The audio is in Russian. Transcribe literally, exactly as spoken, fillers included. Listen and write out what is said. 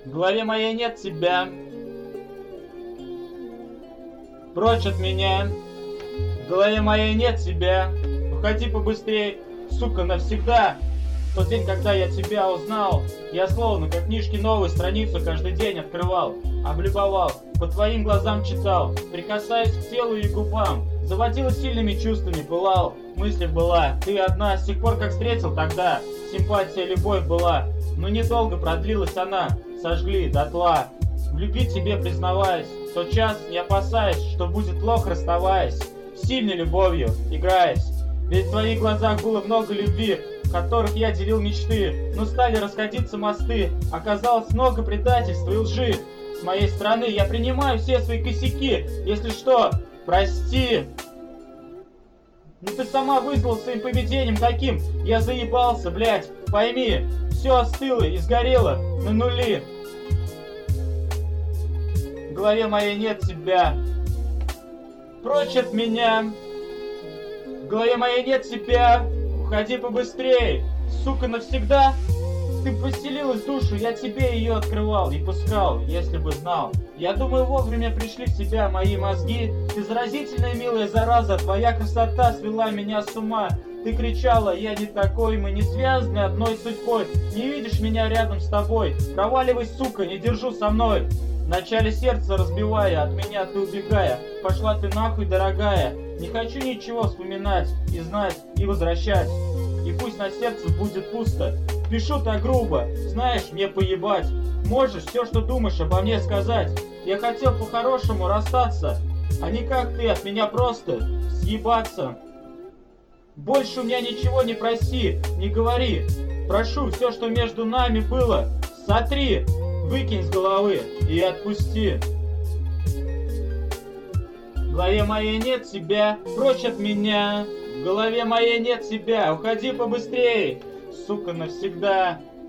В голове моей нет тебя. Прочь от меня. В голове моей нет тебя. Уходи побыстрей, сука, навсегда. В тот день, когда я тебя узнал, я словно как книжки новую страницу каждый день открывал, облюбовал, по твоим глазам читал, прикасаясь к телу и губам, заводила сильными чувствами, пылал, мысль была, ты одна, с тех пор, как встретил тогда, симпатия, любовь была, но недолго продлилась она, сожгли дотла. В любви тебе признаваясь, в тот час не опасаясь, что будет плохо расставаясь, сильной любовью играясь. Ведь в твоих глазах было много любви, в которых я делил мечты, но стали расходиться мосты, оказалось много предательства и лжи. С моей стороны я принимаю все свои косяки, если что, прости. Ну ты сама вызвала своим поведением таким, я заебался, блядь, пойми, все остыло и сгорело на нули. В голове моей нет тебя. Прочь от меня. В голове моей нет тебя. Уходи побыстрей, сука, навсегда. Ты поселилась в душу, я тебе ее открывал и пускал, если бы знал. Я думаю, вовремя пришли в себя мои мозги. Ты заразительная, милая зараза, твоя красота свела меня с ума. Ты кричала, я не такой, мы не связаны одной судьбой. Не видишь меня рядом с тобой, проваливай, сука, не держу со мной. В начале сердца разбивая, от меня ты убегая, пошла ты нахуй, дорогая. Не хочу ничего вспоминать и знать, и возвращать. И пусть на сердце будет пусто. Пишу так грубо, знаешь, мне поебать. Можешь все, что думаешь, обо мне сказать. Я хотел по-хорошему расстаться, а не как ты от меня просто съебаться. Больше у меня ничего не проси, не говори. Прошу, все, что между нами было, сотри, выкинь с головы и отпусти. В голове моей нет тебя, прочь от меня. В голове моей нет тебя, уходи побыстрей, сука, навсегда.